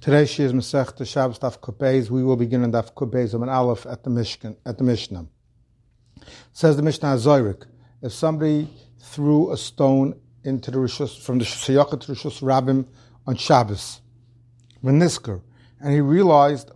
Today she is Masechta Shabbos Daf Kuf. We will begin on Daf Kuf on Aleph at the Mishnah. Says the Mishnah Zoyrik, if somebody threw a stone into the Rishus, from the Shayachet to Rishus Rabbim on Shabbos, V'nisker, and he realized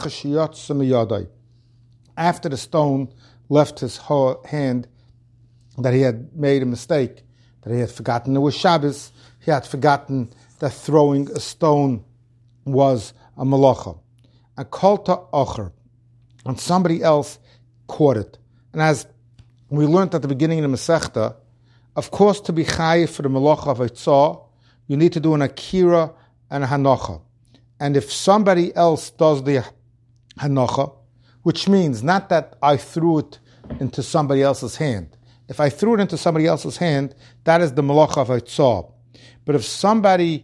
after the stone left his hand that he had made a mistake, that he had forgotten it was Shabbos, he had forgotten that throwing a stone was a malacha. And kolta ocher, and somebody else caught it. And as we learned at the beginning of the Masechta, of course, to be chayiv for the malacha of Eitzah, you need to do an akira and a hanocha. And if somebody else does the hanocha, which means not that I threw it into somebody else's hand. If I threw it into somebody else's hand, that is the malacha of Eitzah. But if somebody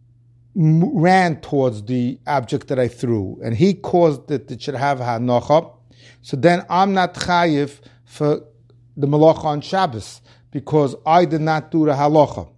ran towards the object that I threw, and he caused it should have hanocha, so then I'm not chayiv for the malacha on Shabbos, because I did not do the halacha.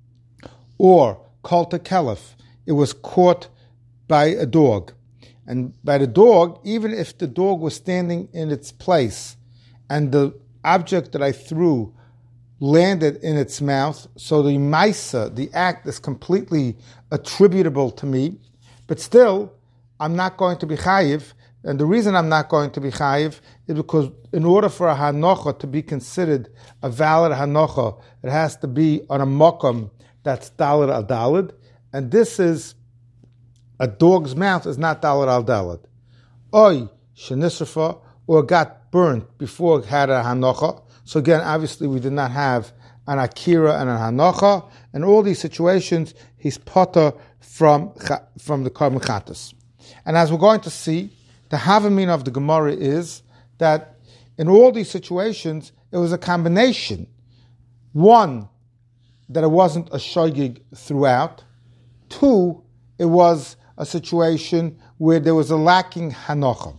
Or, kolta kelef, it was caught by a dog. And by the dog, even if the dog was standing in its place, and the object that I threw landed in its mouth, so the maisa, the act, is completely attributable to me, but still, I'm not going to be chayiv, and the reason I'm not going to be chayiv is because in order for a hanocha to be considered a valid hanocha, it has to be on a makom that's daled al daled, and this is, a dog's mouth is not daled al daled. Oy, shenisrafa, or got burnt before it had a hanocha. So again, obviously we did not have an akira and an hanocha. In all these situations, he's potter from the korban chatas. And as we're going to see, the havamin of the Gemara is that in all these situations, it was a combination. One, that it wasn't a shogig throughout. Two, it was a situation where there was a lacking hanocha.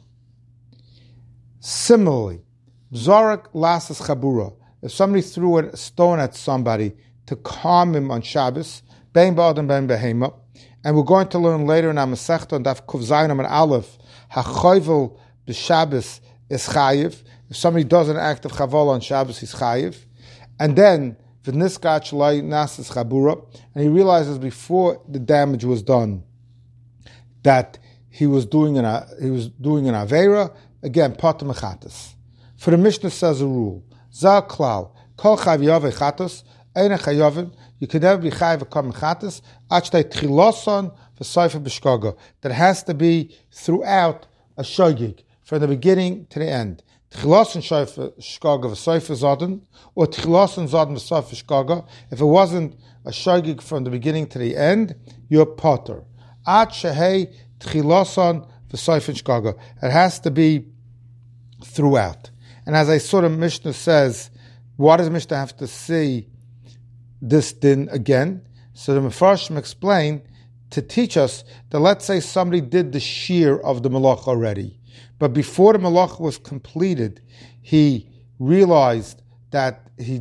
Similarly, Zorak lasas chabura. If somebody threw a stone at somebody to calm him on Shabbos, bein ba'adam bein behema, and we're going to learn later in our Masechta on Daf Kuf Zayin Amar Aleph, hachoyvel b'Shabbos is chayiv. If somebody does an act of chaval on Shabbos, he's chayiv. And then v'niskat shalai nasas chabura, and he realizes before the damage was done that he was doing an avera. Again, pater mechatas. For the Mishnah says a rule, Za klal, kol chav yaveh chatos, eina chayavim, you can never be chayiv a korban chatos, achtei tchiloson v'soifa b'shkoga. That has to be throughout a shogig, from the beginning to the end. Tchiloson shoifa shkoga v'soifa zoden, or tchiloson zoden v'soifa shkoga. If it wasn't a shogig from the beginning to the end, you're potter. At shehei tchiloson v'soifa shkoga. It has to be throughout. And as I saw the Mishnah says, what does Mishnah have to say this din again? So the Mefarshim explain to teach us that let's say somebody did the shear of the malach already, but before the malach was completed, he realized that he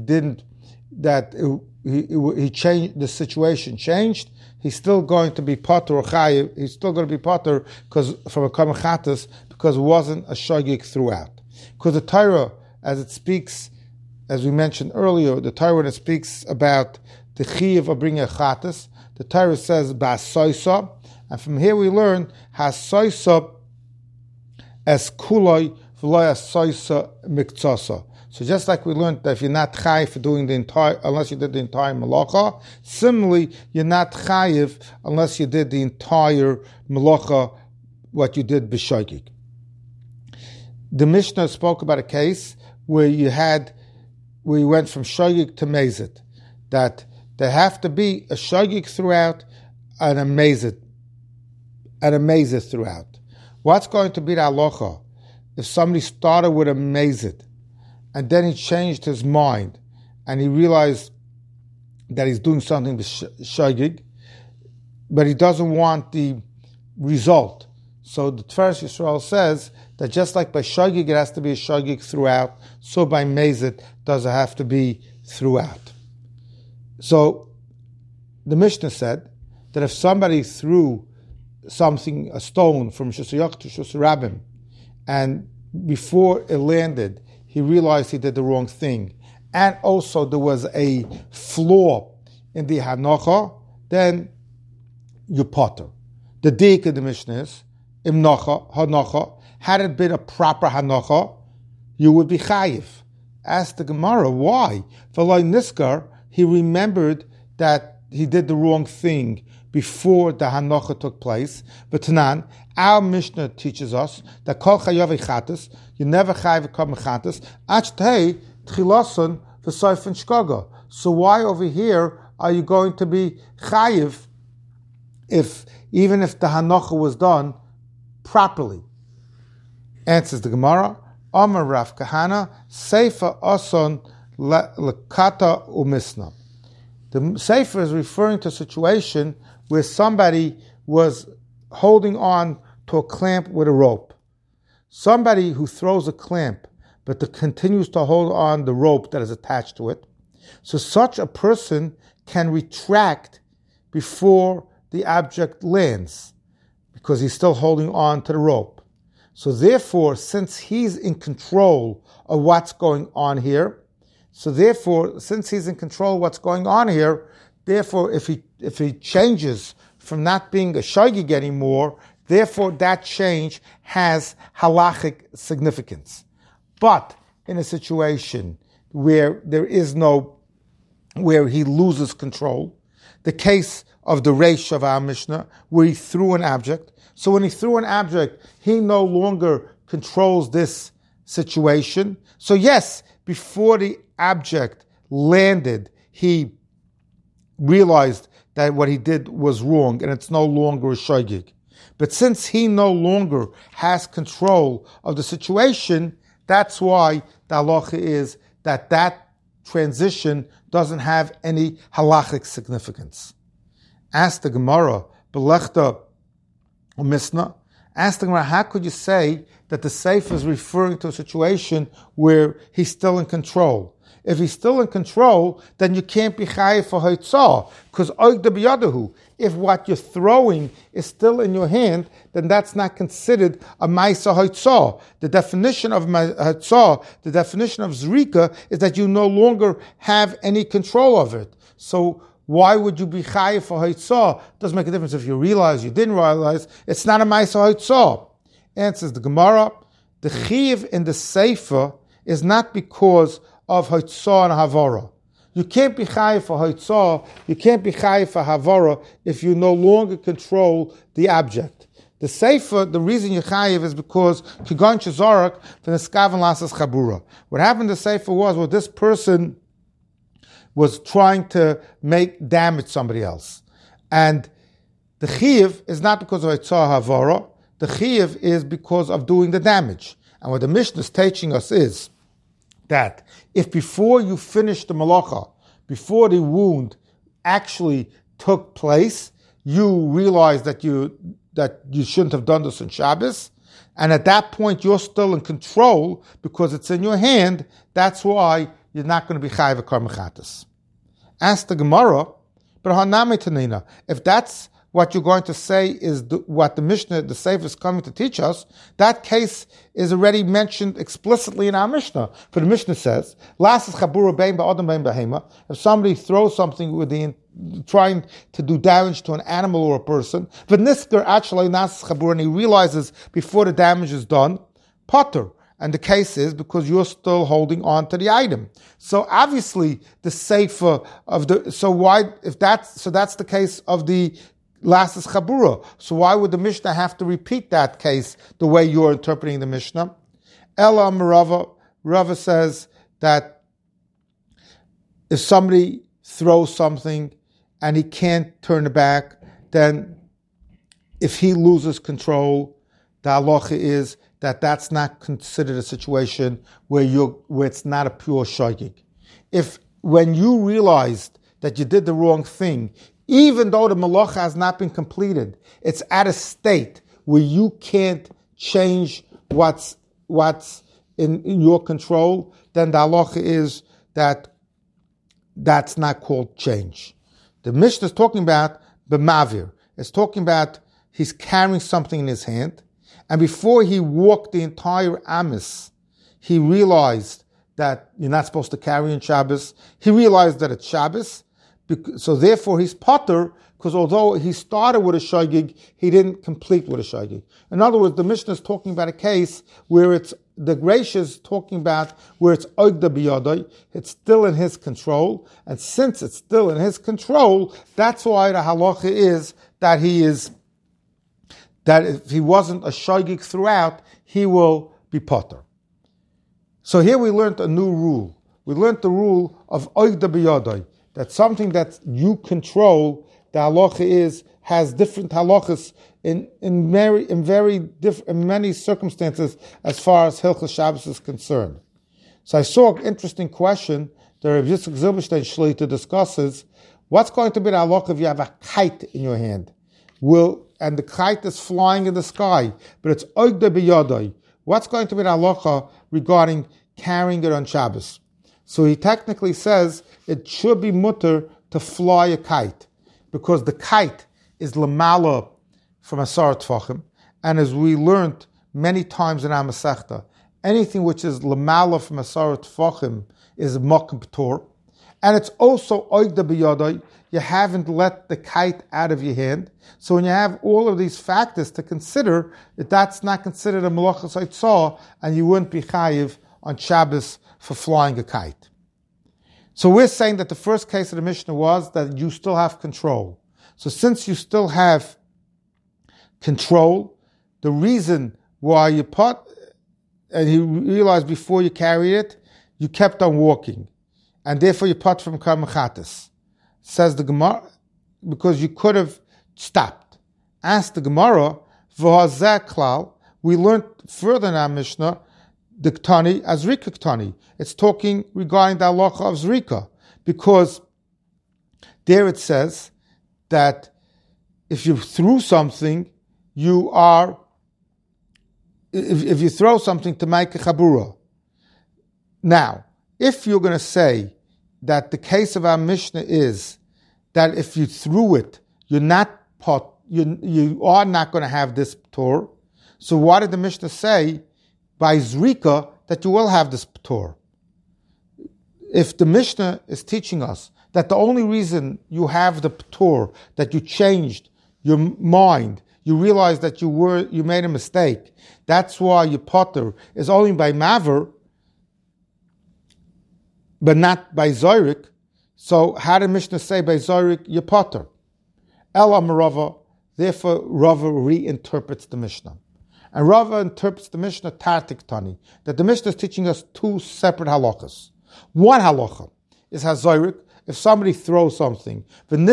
changed, the situation changed. He's still going to be potter or chayiv. He's still going to be potter because from a korban chatas, because it wasn't a shogig throughout. Because the Torah, as it speaks, as we mentioned earlier, the Torah when it speaks about the chiyuv of bringing a chatas, the Torah says ba'asoisa, and from here we learn hasoisa es kuloi v'loy asoisa miktsasa. So just like we learned that if you're not chayiv for doing the entire, unless you did the entire malacha, similarly, you're not chayiv unless you did the entire malacha, what you did b'shogig. The Mishnah spoke about a case where you went from shogig to mezid, that there have to be a shogig throughout and a mezid throughout. What's going to be the halacha if somebody started with a mezid and then he changed his mind and he realized that he's doing something with shogig, but he doesn't want the result? So the Tiferes Yisrael says that just like by shogig it has to be a shogig throughout, so by mezid does it have to be throughout. So the Mishnah said that if somebody threw something, a stone, from Shusayach to Shusarabim, and before it landed, he realized he did the wrong thing, and also there was a flaw in the hanocha, then you potter. The dik of the Mishnah is, hanocha, had it been a proper hanocha, you would be chayiv. Ask the Gemara, why? V'loi niskar, he remembered that he did the wrong thing before the hanocha took place. But Tanan, our Mishnah teaches us that kol chayav chatas, you never chayiv kol mechatas, achtei tchilason v'soifen shkaga. So why over here are you going to be chayiv even if the hanocha was done properly? Answers the Gemara, Amar Rav Kahana, Seifa Ason Lekata Umisna. The Sefer is referring to a situation where somebody was holding on to a clamp with a rope. Somebody who throws a clamp, but continues to hold on the rope that is attached to it. So such a person can retract before the object lands, because he's still holding on to the rope. So therefore, since he's in control of what's going on here, therefore, if he changes from not being a shogig anymore, therefore that change has halachic significance. But in a situation where where he loses control, the case of the Reish of our Mishnah, where he threw an object. So when he threw an object, he no longer controls this situation. So yes, before the object landed, he realized that what he did was wrong, and it's no longer a shogig. But since he no longer has control of the situation, that's why the halacha is that transition doesn't have any halachic significance. Ask the Gemara, Belechta Misna, ask the Gemara, how could you say that the Sefer is referring to a situation where he's still in control? If he's still in control, then you can't be chayiv for haitzah, because oigda b'yadahu. If what you're throwing is still in your hand, then that's not considered a ma'isa haitzah. The definition of haitzah, the definition of zrika, is that you no longer have any control of it. So why would you be chayiv for haitzah? Doesn't make a difference if you realize, you didn't realize. It's not a ma'isa haitzah. Answers the Gemara, the chiv in the Sefer is not because of haitzah and havara. You can't be chayiv for haitzah, you can't be chayiv for havara if you no longer control the object. The Sefer, the reason you're chayiv is because kigon shezarak v'neskaven lasas chabura. What happened in the Sefer was, well, this person was trying to make damage somebody else. And the chiyuv is not because of haitzah havara, the chiyuv is because of doing the damage. And what the Mishnah is teaching us is that if before you finish the malacha, before the wound actually took place, you realize that you shouldn't have done this on Shabbos, and at that point you're still in control because it's in your hand, that's why you're not going to be chayiv kar mechatas. Ask the Gemara, but hanami tanina, if that's what you're going to say is what the Mishnah, the Sefer is coming to teach us, that case is already mentioned explicitly in our Mishnah. For the Mishnah says, if somebody throws something with trying to do damage to an animal or a person, and he realizes before the damage is done, potter. And the case is because you're still holding on to the item. So obviously the Sefer of that's the case of the Lasas Chabura. So why would the Mishnah have to repeat that case the way you're interpreting the Mishnah? Elam Rava says that if somebody throws something and he can't turn it back, then if he loses control, the halacha is that that's not considered a situation where it's not a pure shogig. If when you realized that you did the wrong thing, even though the malacha has not been completed, it's at a state where you can't change what's in your control, then the halacha is that that's not called change. The Mishnah is talking about b'mavir. It's talking about he's carrying something in his hand, and before he walked the entire Amos, he realized that you're not supposed to carry in Shabbos. He realized that it's Shabbos, so therefore he's potter, because although he started with a shogig, he didn't complete with a shogig. In other words, the Mishnah is talking about a case where it's the Gracia is talking about where it's oigda biyadai, it's still in his control, and since it's still in his control, that's why the halacha is that that if he wasn't a shogig throughout, he will be potter. So here we learned a new rule. We learned the rule of oigda biyadai, that something that you control, the halacha has different halachas in many circumstances as far as Hilchos Shabbos is concerned. So I saw an interesting question that Rav Yitzchak Zilberstein Shlita discusses. What's going to be the halacha if you have a kite in your hand? And the kite is flying in the sky, but it's oigda biyadai. What's going to be the halacha regarding carrying it on Shabbos? So he technically says it should be mutter to fly a kite, because the kite is lamala from Asar Tfachim, and as we learned many times in our Masechta, anything which is lamala from Asar Tfachim is makom p'tor, and it's also oigda biyadai. You haven't let the kite out of your hand. So when you have all of these factors to consider, that's not considered a malachas haitzah, and you wouldn't be chayiv on Shabbos for flying a kite. So we're saying that the first case of the Mishnah was that you still have control. So since you still have control, the reason why you and you realized before you carried it, you kept on walking, and therefore you pot from karmachatis. Says the Gemara, because you could have stopped. Ask the Gemara, v'hazeh klal. We learned further in our Mishnah, the Ktani as Rika Ktani. It's talking regarding the halacha of Zrika, because there it says that if you threw something, if you throw something to make a chabura. Now, if you're going to say that the case of our Mishnah is that if you threw it, you are not going to have this p'tor. So why did the Mishnah say by Zrika that you will have this p'tor? If the Mishnah is teaching us that the only reason you have the p'tor, that you changed your mind, you realized that you made a mistake, that's why your potter is only by maver, but not by Zorik. So how did Mishnah say by Zorik you potter? Ela Rava, therefore Rava reinterprets the Mishnah. And Rava interprets the Mishnah Tartik Tani, that the Mishnah is teaching us two separate halachas. One halacha is Hazorik, if somebody throws something, and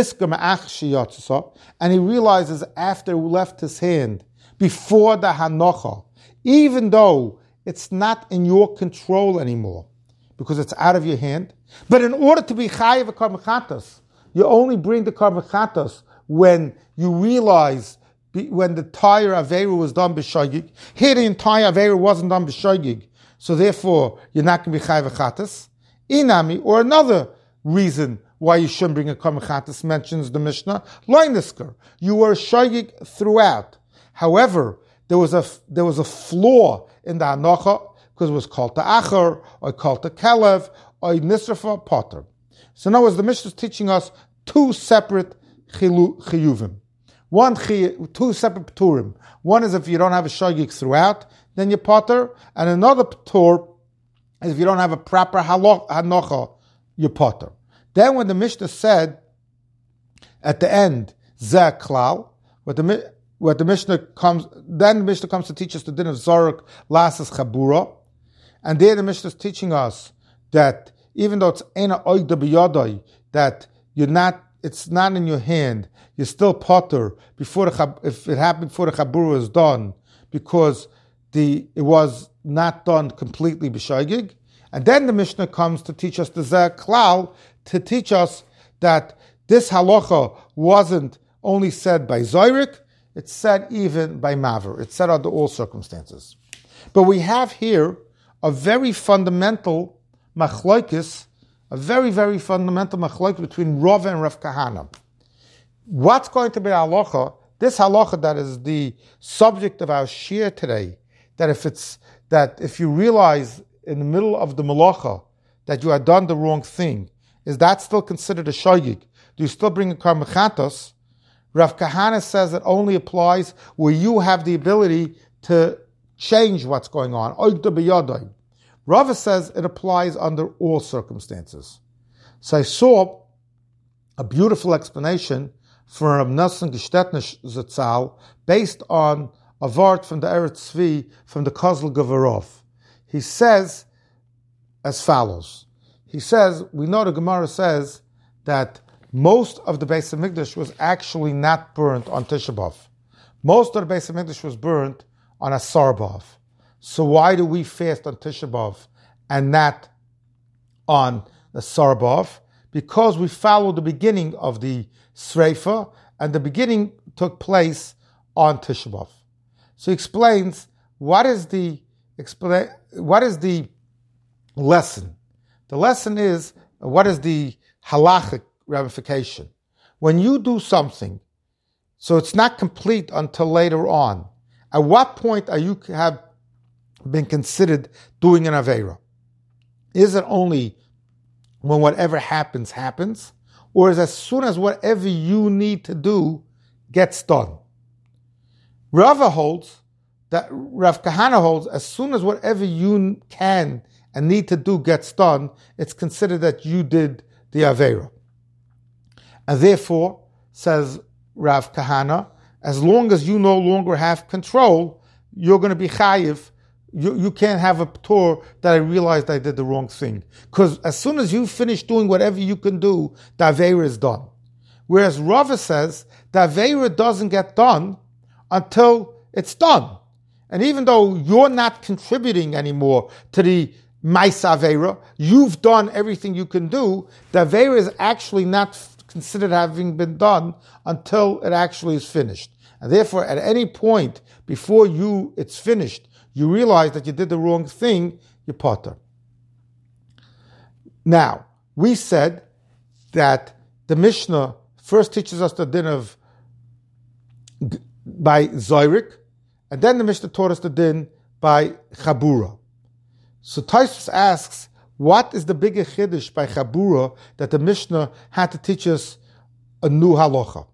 he realizes after it left his hand, before the hanocha, even though it's not in your control anymore, because it's out of your hand. But in order to be chayiv a karmachatas, you only bring the karmachatas when you realize, when the entire aveira was done b'shogig. Here the entire aveira wasn't done b'shogig, so therefore you're not going to be chayiv a chatas. Inami, or another reason why you shouldn't bring a karmachatas, mentions the Mishnah, loinisker. You were shogig throughout. However, there was a flaw in the hanocha, because it was called to Achar, or called to Kelev, or Nisrafa Potter. So now as the Mishnah is teaching us two separate chiyuvim. Two separate p'turim. One is if you don't have a shogig throughout, then you potter, and another p'tur is if you don't have a proper hanocha, you potter. Then when the Mishnah said at the end, Zeh klal, what the Mishnah comes to teach us the din of Zoruk Lasas Chabura. And there the Mishnah is teaching us that even though it's Eina Oigda B'yadai, that it's not in your hand, you're still potter if it happened before the Chabura is done, because it was not done completely b'shogig. And then the Mishnah comes to teach us the Zeh Klal, to teach us that this halacha wasn't only said by Zorik, it's said even by Maver. It's said under all circumstances. But we have here a very fundamental machlokes, between Rava and Rav Kahana. What's going to be the halacha This halacha that is the subject of our shir today, that if you realize in the middle of the malacha that you had done the wrong thing, is that still considered a shogig? Do you still bring a karm chatos? Rav Kahana says it only applies where you have the ability to change what's going on. Rava says it applies under all circumstances. So I saw a beautiful explanation for Rav Nosson Gestetner Zatzal based on a vart from the Eretz Tzvi from the Kozl Gavarov. He says as follows. He says, we know the Gemara says that most of the Beis HaMikdash was actually not burnt on Tisha B'Av. Most of the Beis HaMikdash was burnt on Asar B'Av. So why do we fast on Tisha B'Av and not on Asar B'Av? Because we follow the beginning of the Sreifa, and the beginning took place on Tisha B'Av. So he explains what is the lesson. The lesson is, what is the halachic ramification? When you do something, so it's not complete until later on, at what point are you have been considered doing an Aveira? Is it only when whatever happens, or is as soon as whatever you need to do gets done? Rava holds that Rav Kahana holds as soon as whatever you can and need to do gets done, it's considered that you did the Aveira. And therefore, says Rav Kahana, as long as you no longer have control, you're going to be chayiv. You can't have a p'tor that I realized I did the wrong thing. Because as soon as you finish doing whatever you can do, the Aveira is done. Whereas Rava says the Aveira doesn't get done until it's done. And even though you're not contributing anymore to the Maisa Aveira, you've done everything you can do, the Aveira is actually not considered having been done until it actually is finished. And therefore, at any point before it's finished, you realize that you did the wrong thing, you're potter. Now, we said that the Mishnah first teaches us the din of by Zoyrik, and then the Mishnah taught us the din by Chabura. So Tosfos asks, what is the bigger chiddush by Chabura that the Mishnah had to teach us a new halacha?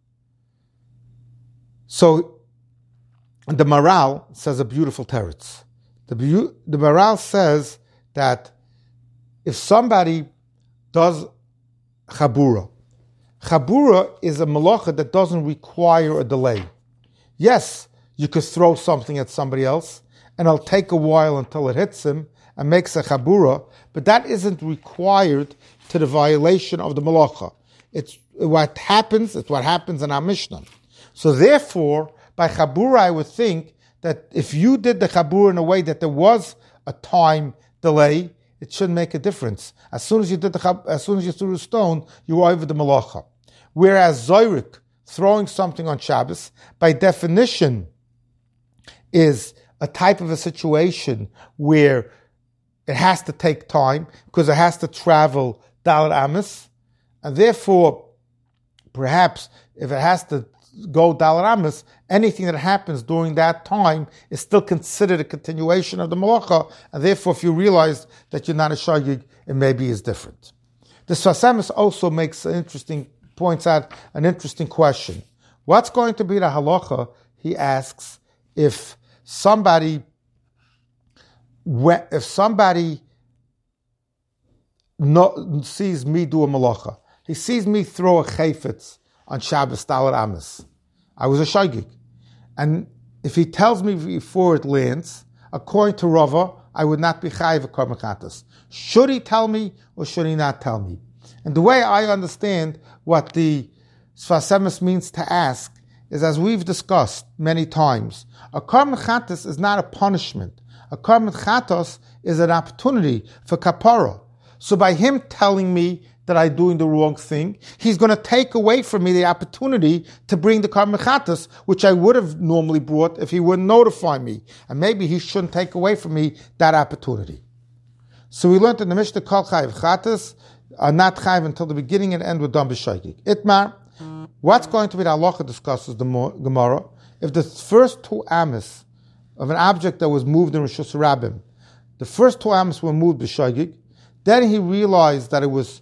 So the Maral says a beautiful teretz. The Maral says that if somebody does Chabura is a malacha that doesn't require a delay. Yes, you could throw something at somebody else, and it'll take a while until it hits him and makes a Chabura, but that isn't required to the violation of the malacha. It's what happens in our Mishnah. So therefore, by Chabura, I would think that if you did the Chabura in a way that there was a time delay, it shouldn't make a difference. As soon as you threw the stone, you were over the malacha. Whereas Zoyrik, throwing something on Shabbos, by definition, is a type of a situation where it has to take time because it has to travel Dalet Amos, and therefore, perhaps if it has to go Dalet Amos, anything that happens during that time is still considered a continuation of the malacha, and therefore, if you realize that you're not a shagig, it maybe is different. The Sfas Emes also points out an interesting question. What's going to be the halacha? He asks if somebody sees me do a malacha. He sees me throw a chayfetz on Shabbos Dalet Amos. I was a shagig. And if he tells me before it lands, according to Rava, I would not be chayiv a karban chatos. Should he tell me or should he not tell me? And the way I understand what the Sfas Emes means to ask is, as we've discussed many times, a karban chatos is not a punishment. A karban chatos is an opportunity for kapara. So by him telling me that I'm doing the wrong thing, he's going to take away from me the opportunity to bring the karban chatos, which I would have normally brought if he wouldn't notify me. And maybe he shouldn't take away from me that opportunity. So we learned in the Mishnah, Kol chayiv chatos are not chayiv until the beginning and end with dam b'shagig. Itmar, What's going to be the halacha discusses the Gemara? If the first two amas of an object that was moved in Rishus Rabbim, the first two amas were moved b'shogig, then he realized that it was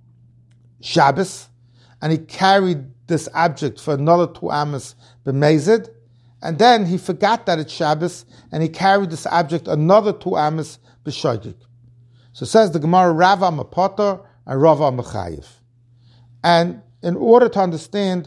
Shabbos, and he carried this object for another two amas b'mezid, and then he forgot that it's Shabbos, and he carried this object another two amas b'shogig. So it says the Gemara, Rava Mapotar and Rava Mechayiv. And in order to understand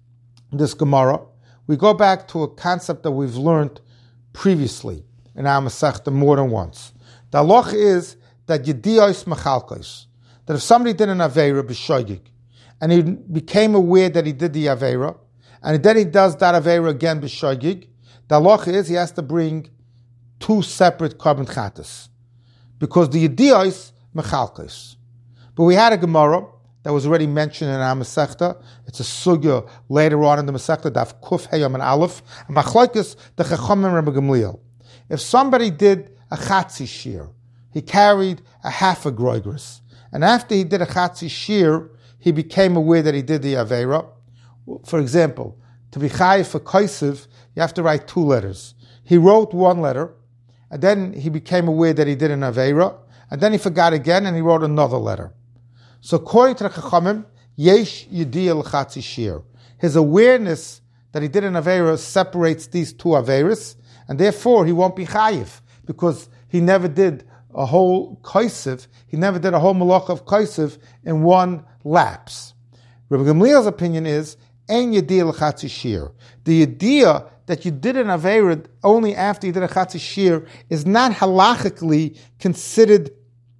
this Gemara, we go back to a concept that we've learned previously in our Masechta more than once. The halacha is that Yediyos Mechalkos, that if somebody did an Aveira b'shogig, and he became aware that he did the Aveira, and then he does that Aveira again b'shogig, the halacha is he has to bring two separate carbon chatas, because the Yediyos Mechalkos. But we had a Gemara that was already mentioned in our Masechta. It's a sugya later on in the Masechta, Daf Kuf Heyam and Aleph, and Machlokes the Chachamim Rebbe Gamliel. If somebody did a Chatzi Shir, he carried a half a groigris, and after he did a Chatzi Shir, he became aware that he did the Aveira. For example, to be chayiv for Kosiv, you have to write two letters. He wrote one letter, and then he became aware that he did an Aveira, and then he forgot again, and he wrote another letter. So according to the Chachamim, Yesh Yediyah L'Chatzi Shir. His awareness that he did an Aveira separates these two Aveiras, and therefore he won't be chayiv, because he never did a whole Kosiv, he never did a whole Malach of Kosiv in one lapse. Rabbi Gamliel's opinion is, Ein Yediyah L'Chatzi Shir. The idea that you did an Aveira only after you did a Chatzi Shir is not halachically considered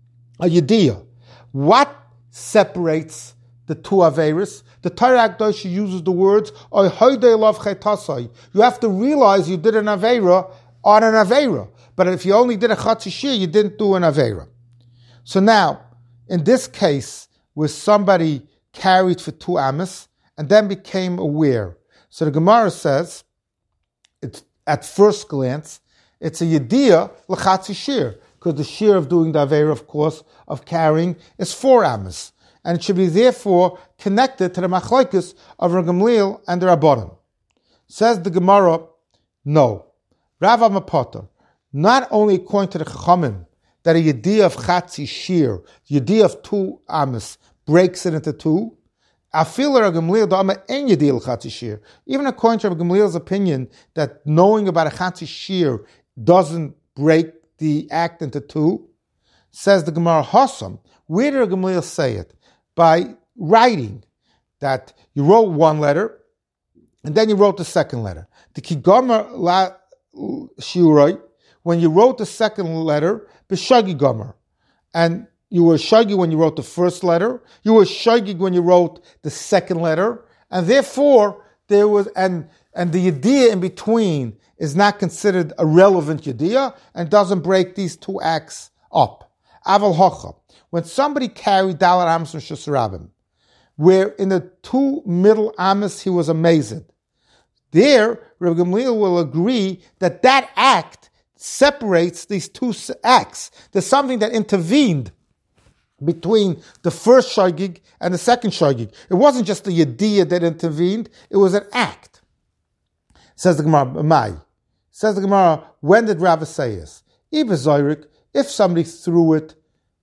a Yediyah. What separates the two Aveiros? The Torah Akdosh uses the words, Oy hoydei lov chetasai. You have to realize you did an Aveira on an Aveira. But if you only did a Chatzi Shir, you didn't do an Aveira. So now, in this case, where somebody carried for two amas and then became aware. So the Gemara says, it's, at first glance, it's a Yediyah L'Chatzi Shir, because the shear of doing the Aveira, of course, of carrying, is 4 amas. And it should be therefore connected to the Machlokes of Rav Gamliel and the Rabbanan. Says the Gemara, no. Rava Mapotar, not only according to the Chachamim, that a Yediyah of Chatzi Shir, Yediyah of 2 amas, breaks it into 2, even according to Rav Gamliel's opinion, that knowing about a Chatzi Shir doesn't break the act into 2, says the Gemara Hossam. Where did Rav Gamliel say it? By writing that you wrote one letter and then you wrote the second letter. The Kigomer la Shiuroi, when you wrote the second letter, b'shagi gomer, and you were shagi when you wrote the first letter, you were shagi when you wrote the second letter, and therefore there was and the Yediyah in between is not considered a relevant Yediyah and doesn't break these two acts up. Aval Hocha, when somebody carried Dalar Amos and Rishus Rabbim, where in the 2 middle Amos he was amazed, there Rabbi Gamliel will agree that that act separates these 2 acts. There's something that intervened between the first shagig and the second shagig. It wasn't just the Yediyah that intervened, it was an act. Says the Gemara, Says the Gemara, when did Rava say this? If somebody threw it,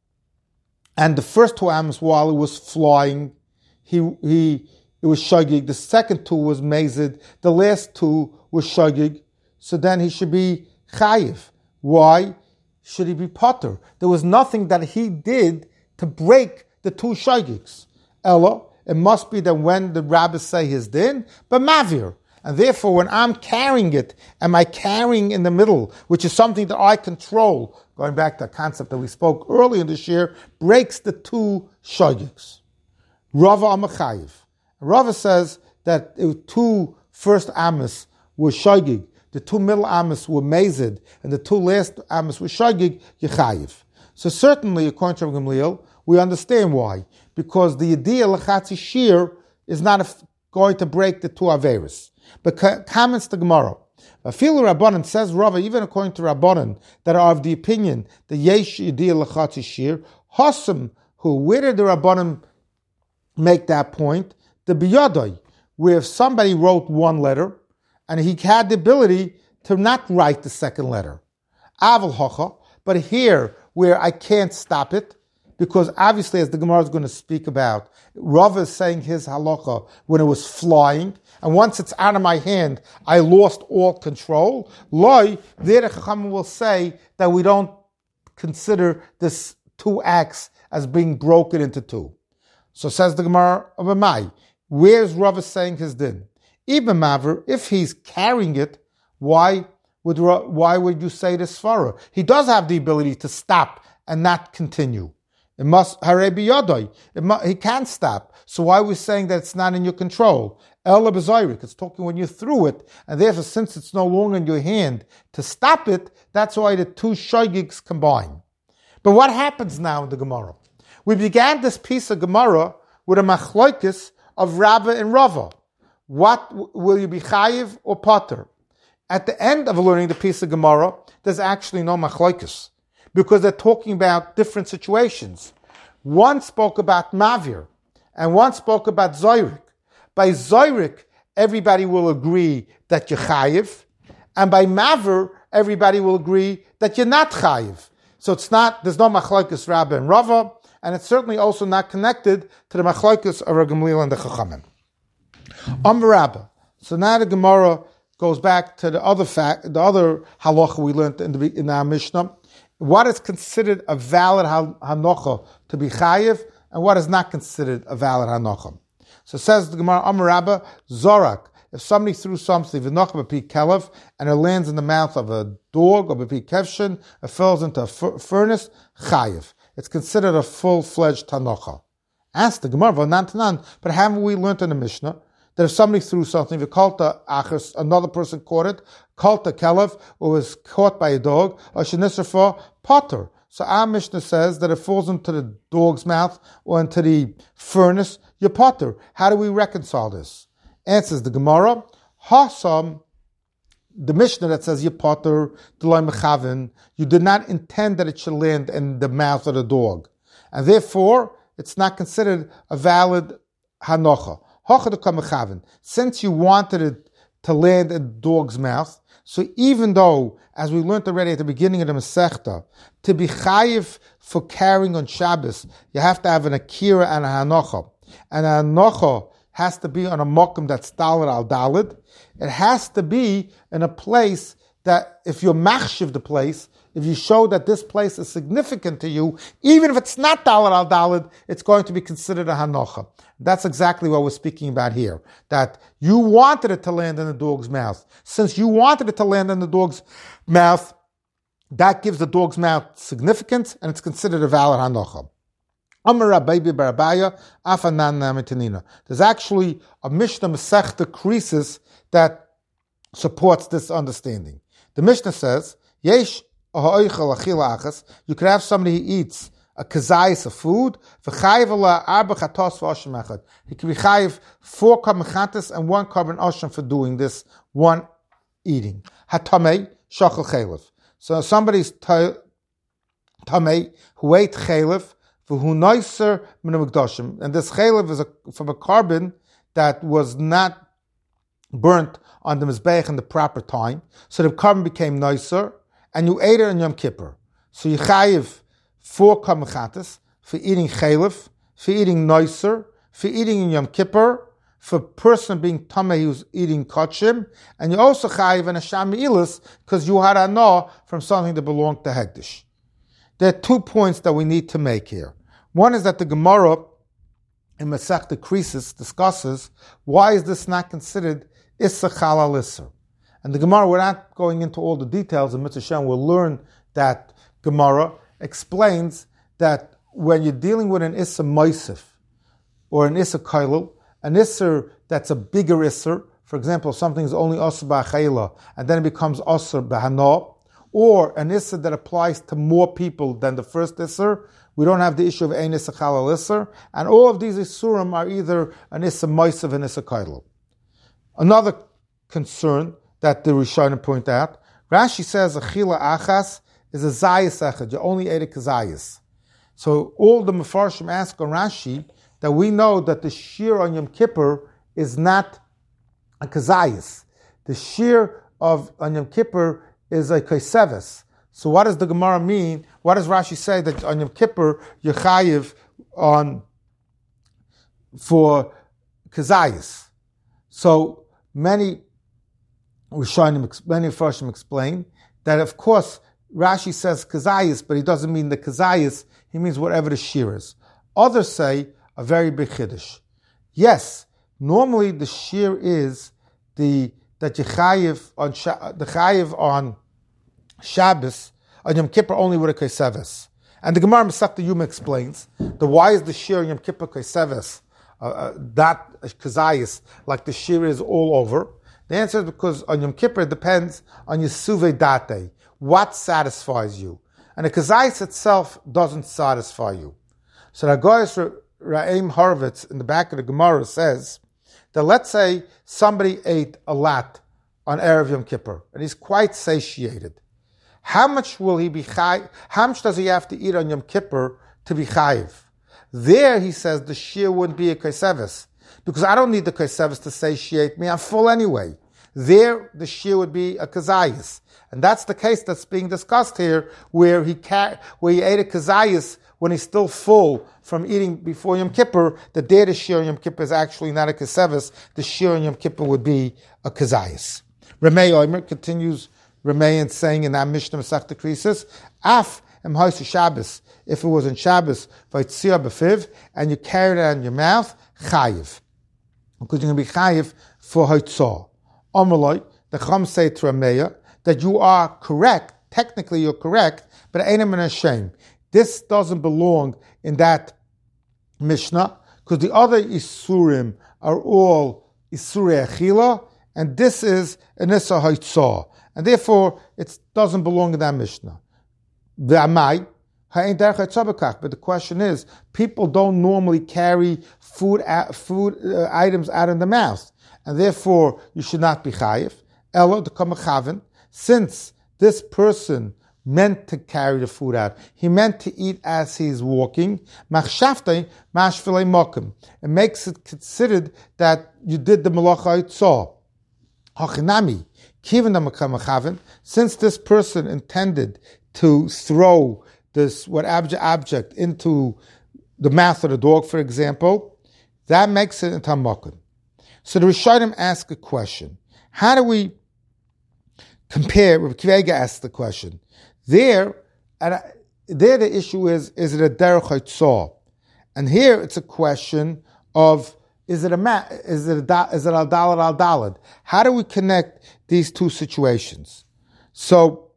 and the first 2 amos while it was flying, it was shagig, the second 2 was mazid, the last 2 was shagig, so then he should be chayiv. Why should he be potter? There was nothing that he did to break the 2 shagigs. Ella, it must be that when the rabbis say his din, but mavir. And therefore, when I'm carrying it, am I carrying in the middle, which is something that I control, going back to a concept that we spoke earlier in this year, breaks the 2 shagigs. Rava Amachayiv. Rava says that the 2 first amos were shagig, the 2 middle amos were mazid, and the 2 last amos were shagig, yechayiv. So certainly, according to Rav Gamliel, we understand why. Because the Yediyah L'Chatzi Shir is not going to break the 2 Averis. But comments to Gemara. Afilu Rabbanan, says Rava, even according to Rabbanan, that are of the opinion that Yesh Yediyah L'Chatzi Shir, Hossam, where did the Rabbanan make that point? the biyadai, where if somebody wrote one letter and he had the ability to not write the second letter. Aval hocha, but here where I can't stop it, because obviously, as the Gemara is going to speak about, Rav is saying his halacha when it was flying, and once it's out of my hand, I lost all control. Loi, there the Chachamim will say that we don't consider this two acts as being broken into two. So says the Gemara of Amai, where's Rav saying his din? Ibn Maver, if he's carrying it, why would you say this svara? He does have the ability to stop and not continue. It must harei biyadai. He can't stop. So why are we saying that it's not in your control? Ela b'zayrik. It's talking when you threw it, and therefore, since it's no longer in your hand to stop it, that's why the two shoygigs combine. But what happens now in the Gemara? We began this piece of Gemara with a machloikis of Rabba and Rava. What will you be chayiv or potter? At the end of learning the piece of Gemara, there's actually no machloikis, because they're talking about different situations. One spoke about Mavir, and one spoke about Zoyrik. By Zoyrik, everybody will agree that you're Chayiv, and by Mavir, everybody will agree that you're not Chayiv. So there's no Machlokes Rabba and Rava, and it's certainly also not connected to the Machlokes of Rav Gamliel and the Chachamim. Rabba. So now the Gemara goes back to the other halacha we learned in our Mishnah. What is considered a valid hanocha to be chayiv, and what is not considered a valid hanocha. So it says the Gemara, Amar Rabba, Zorak, if somebody threw something, v'nocha b'pi kelev, and it lands in the mouth of a dog, or b'pi kevshin, it falls into a furnace, chayiv. It's considered a full-fledged hanocha. Ask the Gemara, v'nantanan, but haven't we learned in the Mishnah that if somebody threw something, v'kalta achas, another person caught it, kalta kelev, or was caught by a dog, or shenisrafa potter. So our Mishnah says that it falls into the dog's mouth or into the furnace, you're potter. How do we reconcile this? Answers the Gemara, Hasam, the Mishnah that says you're potter, d'loi mechavin, you did not intend that it should land in the mouth of the dog. And therefore, it's not considered a valid hanocha. Since you wanted it to land in the dog's mouth, so even though, as we learned already at the beginning of the Masechta, to be chayiv for carrying on Shabbos, you have to have an akira and a hanocha. And a hanocha has to be on a mokum that's daled al daled. It has to be in a place that if you're machshiv the place, if you show that this place is significant to you, even if it's not daled al daled, it's going to be considered a hanocha. That's exactly what we're speaking about here. That you wanted it to land in the dog's mouth. Since you wanted it to land in the dog's mouth, that gives the dog's mouth significance, and it's considered a valid hanocha. There's actually a Mishnah Masechta Krisis that supports this understanding. The Mishnah says, Yesh you could have somebody who eats a kazayis of food, he can be chayiv 4 korban chatas and 1 korban osham for doing this one eating. Hatamei shachal chaylev. So somebody's tamei who ate chaylev v'hu noiser min hamikdashim, and this chaylev is from a carbon that was not burnt on the mizbeach in the proper time, so the carbon became noiser, and you ate it on Yom Kippur. So you chayiv 4 korban chatas for eating chaylev, for eating noiser, for eating in Yom Kippur, for person being tamei who's eating kachim, and you also chayiv an asham ilis because you had anah from something that belonged to hekdesh. There are 2 points that we need to make here. One is that the Gemara in Masechta Krisis discusses why is this not considered issa chalal issa. And the Gemara, we're not going into all the details, and Mitzvah Shem will learn that Gemara explains that when you're dealing with an issa moisif or an issa kailul, an issa that's a bigger issa, for example, something is only osir b'achayla and then it becomes osir b'hana, or an issa that applies to more people than the first issa, we don't have the issue of ein issa chalal issa, and all of these isurim are either an issa moisif and issa kailul. Another concern that the Rishonim point out, Rashi says achila achas is a zayis echad. You only ate a kazayis. So all the Mefarshim ask on Rashi, that we know that the shear on Yom Kippur is not a kazayis. The shear on Yom Kippur is a kaiseves. So what does the Gemara mean? What does Rashi say that on Yom Kippur you're chayiv for kazayis? So many Farshim explain that, of course, Rashi says kazayis, but he doesn't mean the kazayis, he means whatever the shear is. Others say a very big chiddush. Yes, normally the shear is that you chayiv on Shabbos, on Yom Kippur only with a kaiseves. And the Gemara Masechta Yuma explains that why is the shear on Yom Kippur kaiseves, that kazayis, like the shear is all over? The answer is because on Yom Kippur it depends on your suve date, what satisfies you. And the kazayis itself doesn't satisfy you. So the Goyes Ra'im Horowitz in the back of the Gemara says that let's say somebody ate a lot on Erev Yom Kippur and he's quite satiated. How much will he be chayiv? How much does he have to eat on Yom Kippur to be chayiv? There, he says, the shear wouldn't be a kaiseves, because I don't need the kaiseves to satiate me. I'm full anyway. There, the shear would be a kazayis, and that's the case that's being discussed here, where he ate a kazayis when he's still full from eating before Yom Kippur. That there, the shear on Yom Kippur is actually not a kaiseves. The shear on Yom Kippur would be a kazayis. Ramei Omer continues. Remain saying in that Mishnah Masechta Krisis, Af emhoisu Shabbos, if it was in Shabbos, v'yitzia b'fiv, and you carried it on your mouth, chayiv, because you're going to be chayiv for hoitzah. Omerloi, the Chum say to Rameya that you are correct, technically you're correct, but einem and Hashem. This doesn't belong in that Mishnah, because the other Isurim are all Isurei Achila, and this is an Issa hoitzah. And therefore, it doesn't belong in that Mishnah. But the question is, people don't normally carry food items out in the mouth, and therefore you should not be chayiv. Elo the kamachaven, since this person meant to carry the food out, he meant to eat as he's walking. Machshavtei mashvilei mokim. It makes it considered that you did the malacha itzah. Hachinami. Since this person intended to throw this object into the mouth of the dog, for example, that makes it into makom. So the Rishonim ask a question. How do we compare? Rabbi Akiva asked the question. There the issue is it a derech haitzah? And here it's a question of is it al dalad al dalad? How do we connect these two situations? So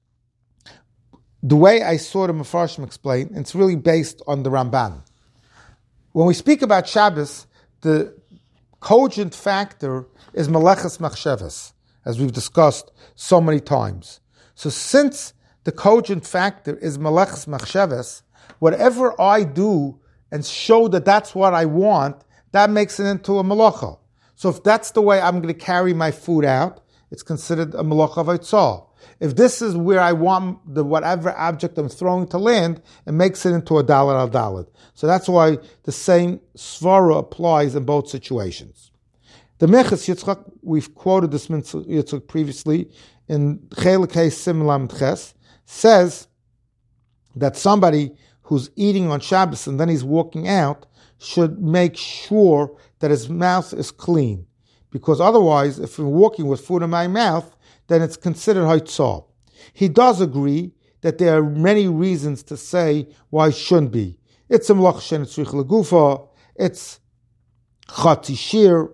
the way I saw the Mefarshim explain, it's really based on the Ramban. When we speak about Shabbos, the cogent factor is meleches machshavas, as we've discussed so many times. So since the cogent factor is meleches machshavas, whatever I do and show that that's what I want, that makes it into a malacha. So if that's the way I'm going to carry my food out, it's considered a malacha of itzah. If this is where I want the whatever object I'm throwing to land, it makes it into a dalad al dalad. So that's why the same svara applies in both situations. The Meches Yitzchak, we've quoted this Yitzchak previously in Chelekei Simlam Ches, says that somebody who's eating on Shabbos and then he's walking out should make sure that his mouth is clean. Because otherwise, if I'm walking with food in my mouth, then it's considered haitzah. He does agree that there are many reasons to say why it shouldn't be. It's a melach she'en tzrich legufa, it's chatzi shir,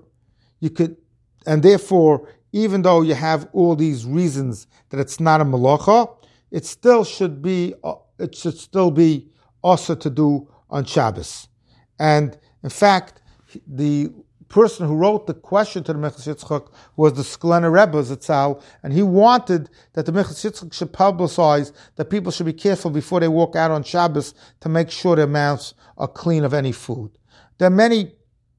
and therefore, even though you have all these reasons that it's not a malacha, it should still be also to do on Shabbos. And in fact, the person who wrote the question to the Meches Yitzchak was the Sklena Rebbe Zatzal, and he wanted that the Meches Yitzchak should publicize that people should be careful before they walk out on Shabbos to make sure their mouths are clean of any food. There are many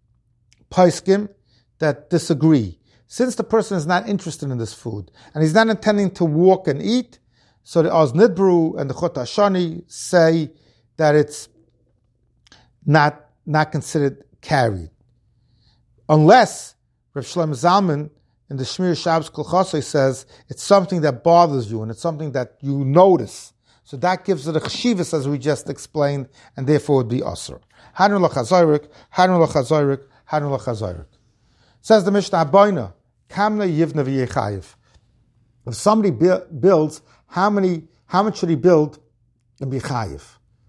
poskim that disagree. Since the person is not interested in this food, and he's not intending to walk and eat, so the Oz Nidbru and the Chot Hashani say that it's not not considered carried. Unless Rav Shlomo Zalman in the Shmir Shabbos Kol Chosei says it's something that bothers you and it's something that you notice. So that gives it a chshivas, as we just explained, and therefore would be asur. Hadnu l'chazayrik, hadnu l'chazayrik, hadnu l'chazayrik. Says the Mishnah, Aboina, kamna yivna v'yechayiv. If somebody builds, how much should he build and be chayiv?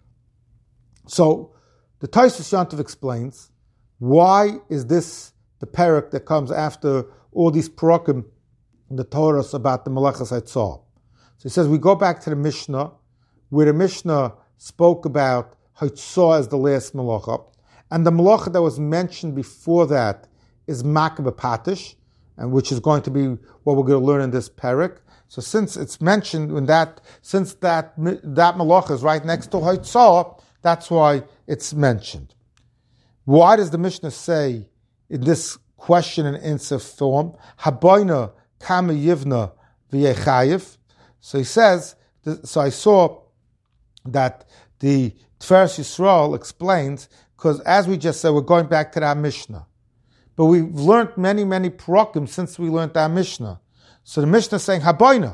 So the Tosfos Yontif explains, why is this the parak that comes after all these parakim in the Torah about the Melechas Haitzah? So he says, we go back to the Mishnah, where the Mishnah spoke about Haitzah as the last Melacha, and the Melacha that was mentioned before that is Makabeh Patish, and which is going to be what we're going to learn in this parak. So since it's mentioned in that, since that Melacha is right next to Haitzah, that's why it's mentioned. Why does the Mishnah say in this question and answer form, Haboina kama yivna v'yechayiv? So he says, so I saw that the Tiferes Yisrael explains, because as we just said, we're going back to that Mishnah. But we've learned many, many parakim since we learned that Mishnah. So the Mishnah is saying, Haboina.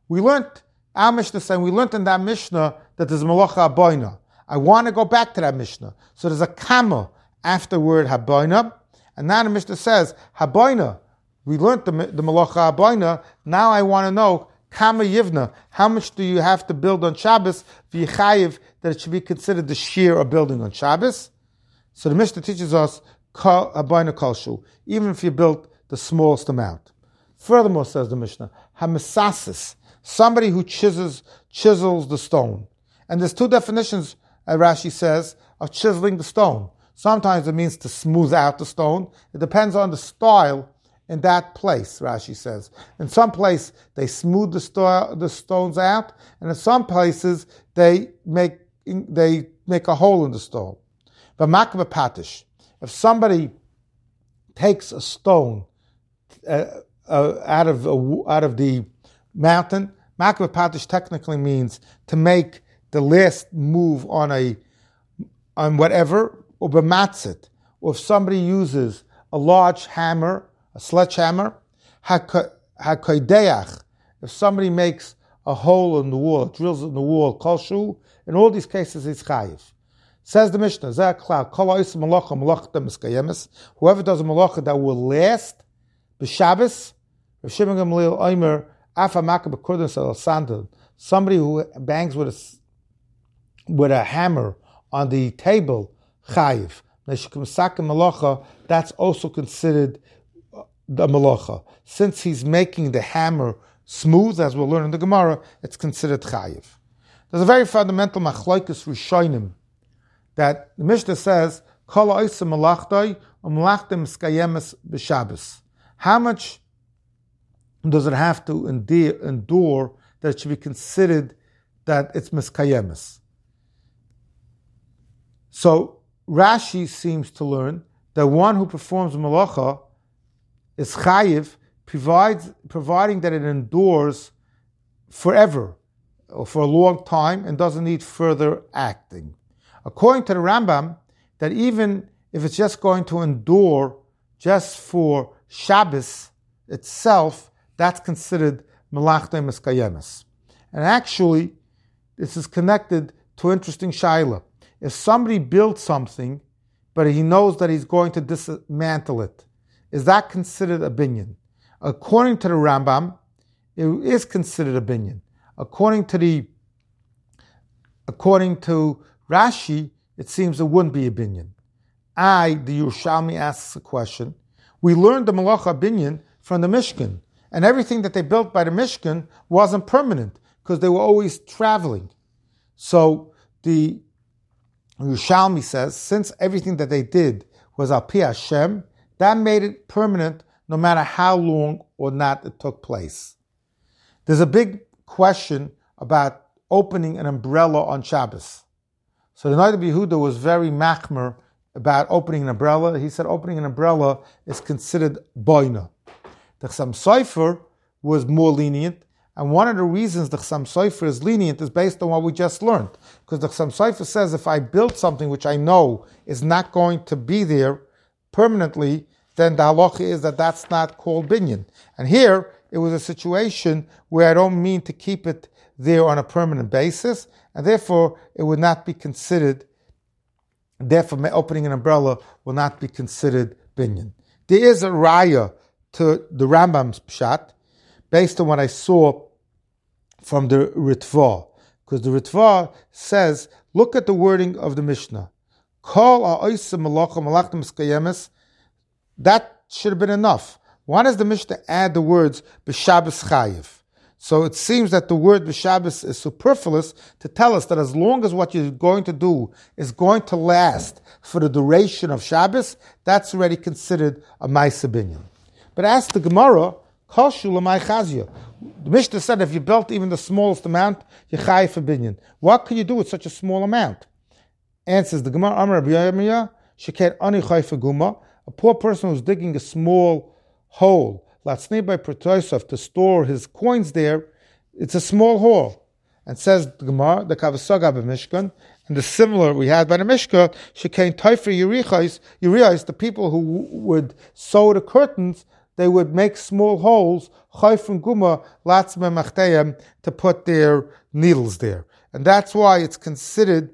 Our Mishnah is saying, we learned in that Mishnah that there's Melacha Haboina. I want to go back to that Mishnah. So there's a kama after the word Haboina. And now the Mishnah says, Haboina. We learned the Melacha Haboina. Now I want to know, Kama Yivna, how much do you have to build on Shabbos, v'yichayiv, that it should be considered the shear of building on Shabbos? So the Mishnah teaches us, Haboina Kolshu, even if you built the smallest amount. Furthermore, says the Mishnah, Hamisasis, somebody who chisels the stone. And there's two definitions, Rashi says, of chiseling the stone. Sometimes it means to smooth out the stone. It depends on the style in that place, Rashi says. In some place, they smooth the stones out, and in some places, they make a hole in the stone. But Makabeh Patish, if somebody takes a stone out of the mountain, Makabeh Patish technically means to make the last move on whatever, or b'matzit, or if somebody uses a large hammer, a sledgehammer, hakodeach, if somebody makes a hole in the wall, drills in the wall, kolshu, in all these cases it's chayiv. Says the Mishnah, whoever does a malacha that will last, b'Shabbos, Rav Shimon Gamliel Omer, afa makabeh kurdan sal sandal, somebody who bangs with a hammer on the table, chayiv. That's also considered the malacha. Since he's making the hammer smooth, as we'll learn in the Gemara, it's considered chayiv. There's a very fundamental machlokes rishonim that the Mishnah says, Kol ha'osa malachtoi u'malachtim miskayemes b'Shabbos. How much does it have to endure that it should be considered that it's miskayemes? So Rashi seems to learn that one who performs malacha is chayiv, providing that it endures forever or for a long time and doesn't need further acting. According to the Rambam, that even if it's just going to endure just for Shabbos itself, that's considered melachta miskayemes. And actually, this is connected to an interesting shaila. If somebody builds something, but he knows that he's going to dismantle it, is that considered a binyan? According to the Rambam, it is considered a binyan. According to Rashi, it seems it wouldn't be a binyan. The Yerushalmi, asks a question. We learned the Malacha binyan from the Mishkan, and everything that they built by the Mishkan wasn't permanent because they were always traveling. So the Yerushalmi says, since everything that they did was al pi Hashem, that made it permanent no matter how long or not it took place. There's a big question about opening an umbrella on Shabbos. So the Noda B'Yehuda was very machmer about opening an umbrella. He said opening an umbrella is considered boina. The Chassam Sofer was more lenient, And one of the reasons the Chassam Sofer is lenient is based on what we just learned. Because the Chassam Sofer says if I build something which I know is not going to be there permanently, then the halacha is that that's not called binyan. And here, it was a situation where I don't mean to keep it there on a permanent basis, and therefore it would not be considered, therefore opening an umbrella will not be considered binyan. There is a raya to the Rambam's pshat, based on what I saw from the Ritva, because the Ritva says, look at the wording of the Mishnah. Kol ha'osim malacha malachtim skayemes. That should have been enough. Why does the Mishnah add the words b'Shabbos chayiv? So it seems that the word b'Shabbos is superfluous to tell us that as long as what you're going to do is going to last for the duration of Shabbos, that's already considered a ma'aseh binyan. But as the Gemara, kol shulamai chazia. The Mishnah said if you built even the smallest amount, you're chayiv for binyan. What can you do with such a small amount? Answers the Gemara, Amar Rabbi Yirmiyah, sheken ani chayiv for guma. A poor person who's digging a small hole, latzne by Protosov, to store his coins there, it's a small hole. And says the Gemara, the Kavasaga b'Mishkan, and the similar we had by the Mishkan, shekain taifer yirichais, the people who would sew the curtains, they would make small holes, chayf and guma, latzme machteyem, to put their needles there. And that's why it's considered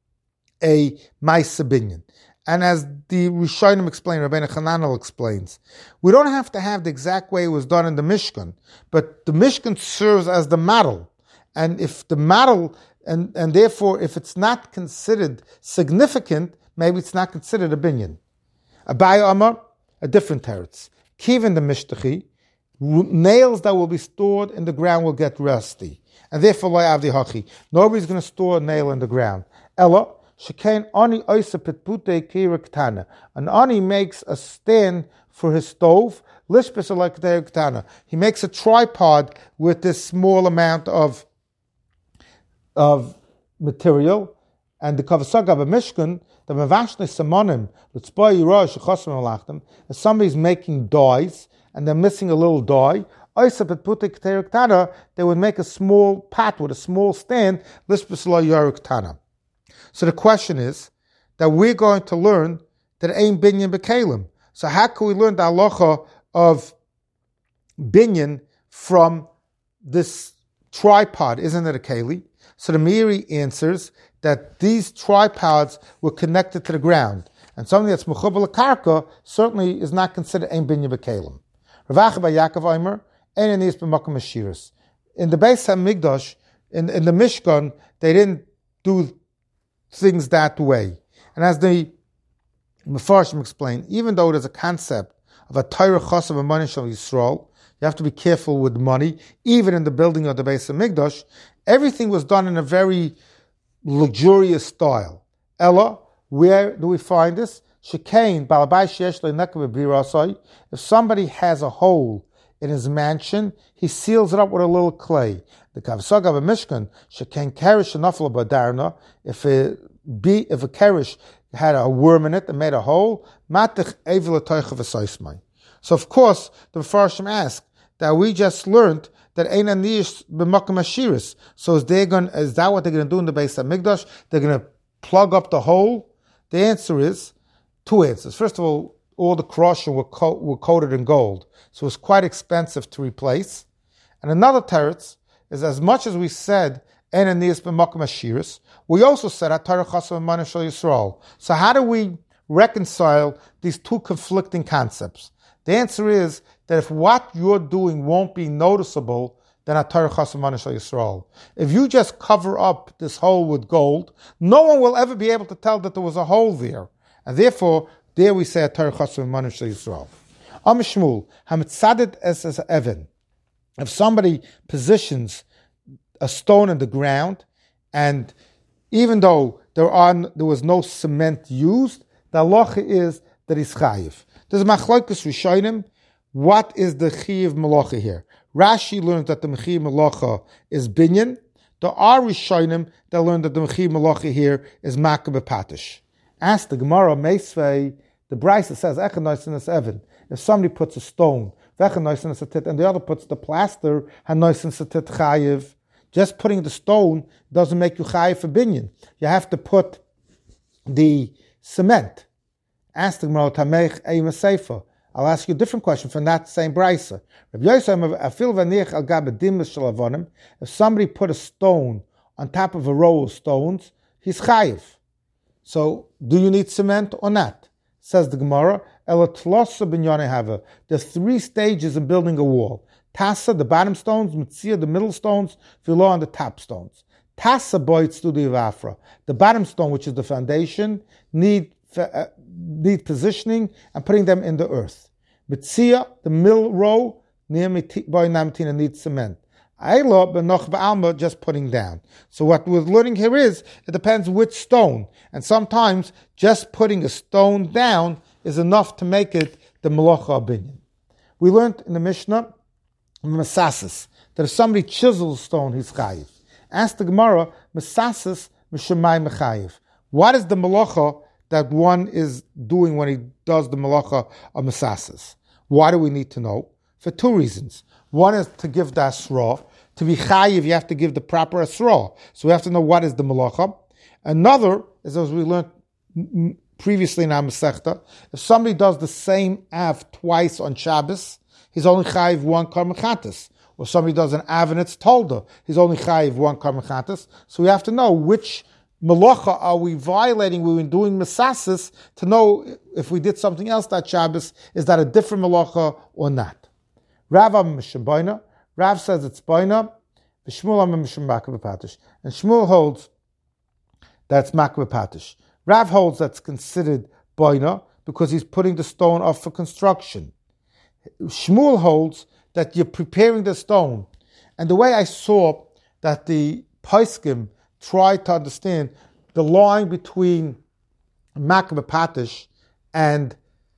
a ma'aseh binyan. And as the Rishonim explain, Rabbeinu Chananel explains, we don't have to have the exact way it was done in the Mishkan, but the Mishkan serves as the model. And if the model, and therefore if it's not considered significant, maybe it's not considered a binyan. Abaye Amar, a different teretz. Kivin the Mishtachi, nails that will be stored in the ground will get rusty. And therefore, lo yavdi hachi. Nobody's going to store a nail in the ground. Ella, an ani makes a stand for his stove. He makes a tripod with this small amount of material. And the Kavasaga b'Mishkan, the Mavashne Simonim, if somebody's making dyes and they're missing a little dye, they would make a small pot with a small stand. So the question is that we're going to learn that ain't binyan b'kelim. So how can we learn the halacha of binyan from this tripod? Isn't it a keli? So the Meiri answers that these tripods were connected to the ground, and something that's mechubar l'karka certainly is not considered ain't binyan b'kelim. Rav Acha bar Yaakov Omer, ein anis b'makom hashiras. In the Beis HaMikdash, in the Mishkan, they didn't do things that way. And as the Mefarshim explain, even though there's a concept of a Torah Chos of a money shel Yisrael, you have to be careful with money, even in the building of the Beis HaMikdash, everything was done in a very luxurious style. Ella, where do we find this? Shekain, Balabai Sheyesh Le'nekav b'Birasai. If somebody has a hole in his mansion, he seals it up with a little clay. The Kavasaga b'Mishkan, Shekain Kerish Nafla Badarna, if a kerish had a worm in it and made a hole, Matich Evil Toicha v'Soismai. So of course, the Mefarshim ask that we just learned that Ein Anish b'Makom Hashiris. So is that what they're going to do in the Beis HaMikdash? They're going to plug up the hole? The answer is two answers. First of all the croshim were coated in gold, so it's quite expensive to replace. And another teretz is, as much as we said Ein Anish b'Makom Hashiris, we also said Torah Chos of Money shel Yisrael. So how do we reconcile these two conflicting concepts? The answer is that if what you're doing won't be noticeable, then a Torah Chos of Money shel Yisrael. If you just cover up this hole with gold, no one will ever be able to tell that there was a hole there. And therefore, there we say a Torah Chos of Money shel Yisrael. Amishmul, hamitzadet es even. If somebody positions a stone in the ground, and even though there was no cement used, the halacha is that he's chayiv. There's machlokes rishonim. What is the chiyiv malacha here? Rashi learns that the mechiv malacha is binyan. There are rishonim that learn that the mechiv malacha here is makah b'patish. Ask the Gemara Meisvei. The Brisa says Echad Noisin es Evan. If somebody puts a stone, and the other puts the plaster, chayiv. Just putting the stone doesn't make you chayiv for binyan. You have to put the cement. Ask the Gemara, Tamech Eim Seifa. I'll ask you a different question from that same brisa. If somebody put a stone on top of a row of stones, he's chayiv. So, do you need cement or not? Says the Gemara, there's 3 stages in building a wall. Tassa, the bottom stones, Mitzia, the middle stones, Philo, and the top stones. Tassa boits to the Ivafra. The bottom stone, which is the foundation, need positioning and putting them in the earth. Mitzia, the middle row, near boy Namatina, needs cement. Ayla, benoch ba'alma, just putting down. So what we're learning here is, it depends which stone. And sometimes, just putting a stone down is enough to make it the Melacha Binyan. We learned in the Mishnah, Mesasis, that if somebody chisels stone, he's chayiv. Ask the Gemara, Mesasis, Mishemai Mechayiv. What is the Melacha that one is doing when he does the Melacha of Mesasis? Why do we need to know? For 2 reasons. One is to give the Asra. To be chayiv, you have to give the proper Asra. So we have to know what is the Melacha. Another is, as we learned previously in our Masechta, if somebody does the same Av twice on Shabbos, he's only chayiv 1 Karban Chatas. Or somebody does an Av and it's Tolda, he's only chayiv 1 Karban Chatas. So we have to know which Melacha are we violating when we're doing Mesasis to know if we did something else that Shabbos, is that a different Melacha or not. Rav Mishabayna, Rav says it's Baina, Shmuel Mishambakavapatish. And Shmuel holds that's Makavapatish. Rav holds that's considered Baina because he's putting the stone off for construction. Shmuel holds that you're preparing the stone. And the way I saw that the Paiskim tried to understand the line between Makavapatish and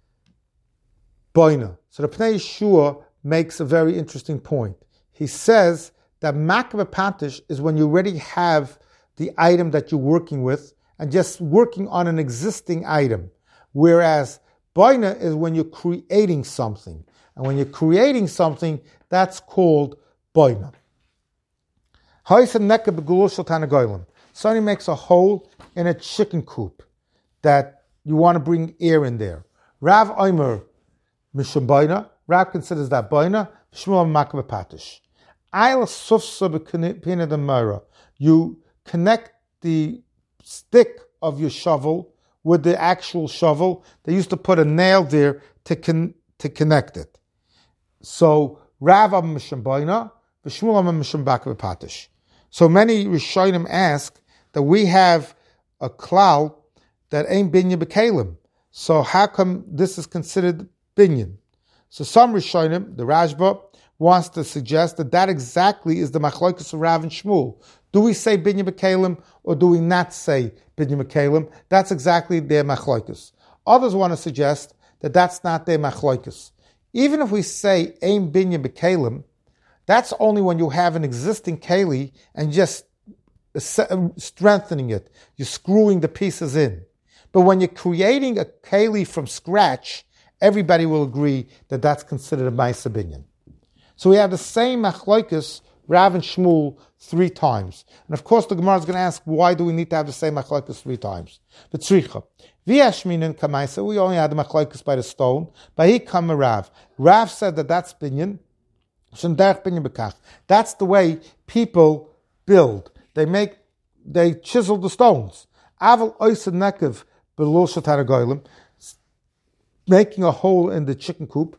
Baina. So the Pnei Yeshua makes a very interesting point. He says that Makabeh Patish is when you already have the item that you're working with and just working on an existing item. Whereas Baina is when you're creating something. And when you're creating something, that's called Baina. Somebody makes a hole in a chicken coop that you want to bring air in there. Rav Omer Mishum Baina. Rav considers that Baina, Shmuel Makabeh Patish. You connect the stick of your shovel with the actual shovel. They used to put a nail there to connect it. So Rav Mishum Baina, Shmuel Mishum Makabeh Patish. So many Rishonim ask that we have a klal that ain't binyan b'kelim. So how come this is considered binyan? So some Rishonim, the Rashba, wants to suggest that exactly is the machlokes of Rav and Shmuel. Do we say binyan b'kelim or do we not say binyan b'kelim? That's exactly their machlokes. Others want to suggest that that's not their machlokes. Even if we say ein binyan b'kelim, that's only when you have an existing keli and just strengthening it. You're screwing the pieces in. But when you're creating a keli from scratch, everybody will agree that that's considered a Maisa Binyan. So we have the same machlokes, Rav and Shmuel, 3 times. And of course the Gemara is going to ask, why do we need to have the same machlokes 3 times? But tzricha. V'yashminin kamaisa, we only had the machlokes by the stone. Bahi kama Rav. Rav said that that's Binyan. That's the way people build. They chisel the stones. Making a hole in the chicken coop.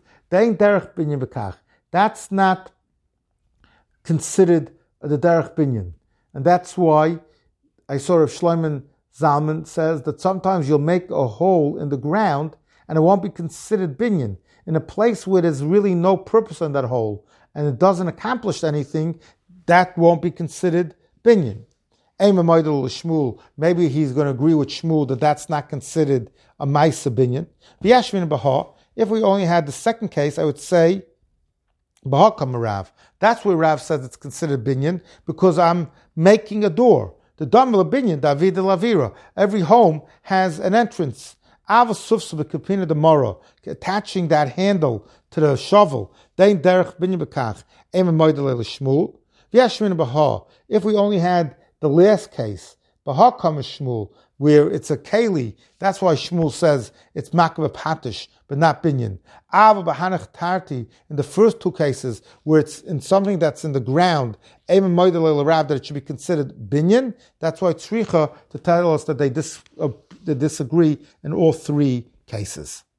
That's not considered the derech binyan. And that's why I saw Rav Shlomo Zalman says that sometimes you'll make a hole in the ground and it won't be considered binyan. In a place where there's really no purpose on that hole and it doesn't accomplish anything, that won't be considered binyan. Maybe he's going to agree with Shmuel that that's not considered a Maisa binyan. If we only had the second case, I would say Bahakam Rav. That's where Rav says it's considered binyan because I'm making a door. The Damla binyan, David Lavira. Every home has an entrance. Attaching that handle to the shovel. Dein derech binyan bekach, ema moidele Shmuel. V'yashmin b'ha. If we only had the last case, b'ha comes Shmuel, where it's a keli. That's why Shmuel says it's makabah patish, but not binyan. Ava b'hanach tarti, in the first two cases, where it's in something that's in the ground, ema moidele l'rav, that it should be considered binyan. That's why tzricha to tell us that they disagree in all three cases.